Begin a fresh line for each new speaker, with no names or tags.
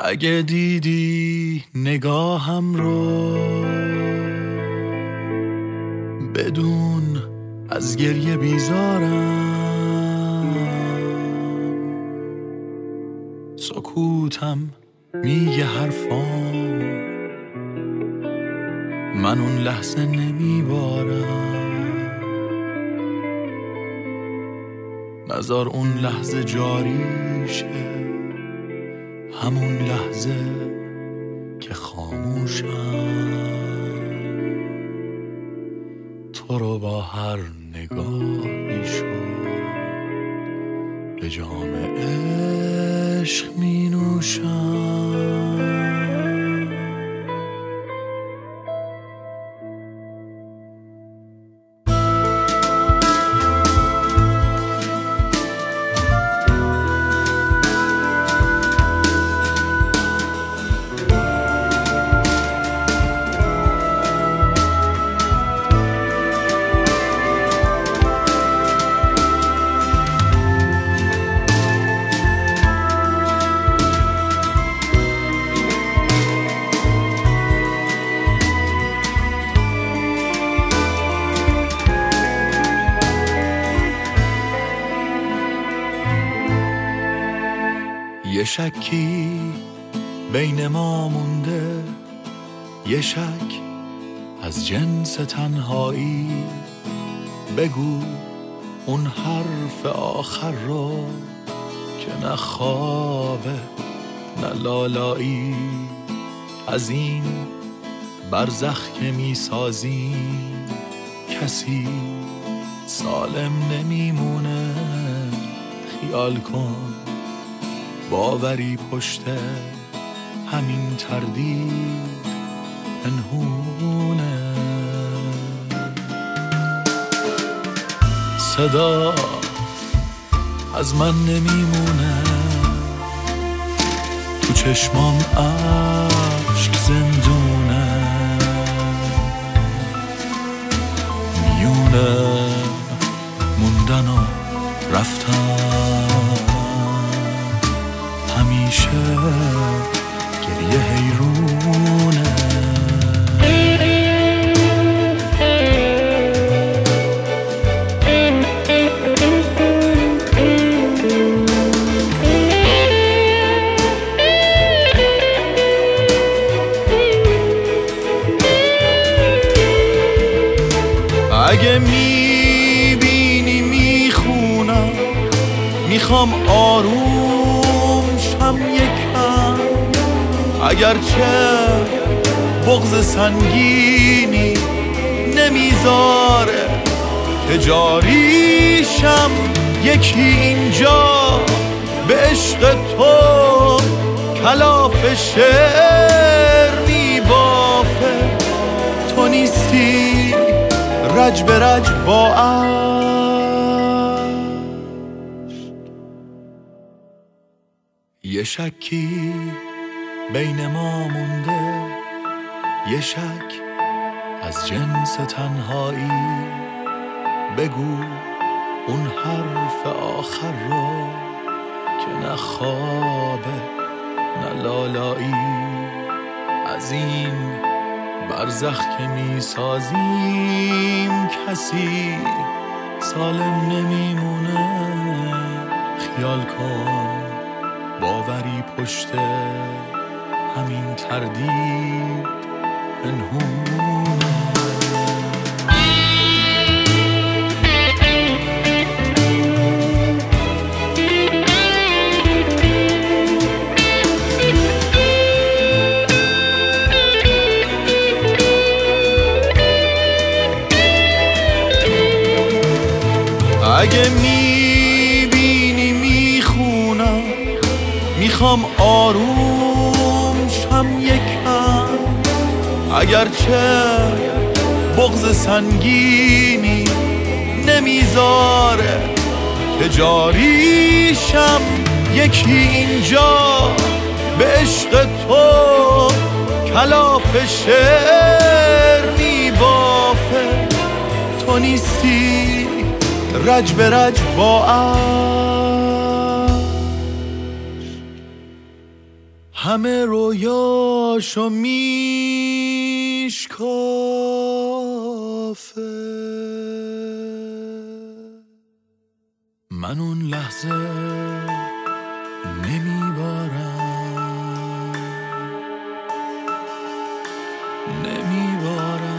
اگه دیدی نگاهم رو بدون از گریه بیزارم، سکوتم میگه حرفام، من اون لحظه نمیبارم. نذار اون لحظه جاری شه، همون لحظه که خاموشم، تو رو با هر نگاهی شد به جام عشق می نوشم. یه شکی بین ما مونده، یه شک از جنس تنهایی. بگو اون حرف آخر رو که نه خوابه نه لالایی. از این برزخ که می سازیم کسی سالم نمیمونه. خیال کن باوری پشت همین تردید پنهونه. صدا از من نمیمونه، تو چشمام عشق زندونه. میونه موندن و رفتن، همیشه گریه حیرونه. اگه میبینی میخونم، میخوام آروم شم یکم. اگرچه بغض سنگینی نمیذاره که جاریشم. یکی اینجا به عشق تو کلاف شعر میبافه. تو نیستی رج به رج با عشق. یه شکی بین ما مونده، یه شک از جنس تنهایی. بگو اون حرف آخر رو که نه خوابه نه لالایی. از این برزخ که می سازیم کسی سالم نمیمونه. خیال کن باوری پشت همین تردید پنهونه. اگه میبینی میخونم، میخوام آروم شم یکم. اگرچه بغض سنگینی نمیذاره که جاریشم. یکی اینجا به عشق تو کلاف شعر میبافه. تو نیستی رج به رج با عشق، همه رویاشو میشکافه. من اون لحظه نمیبارم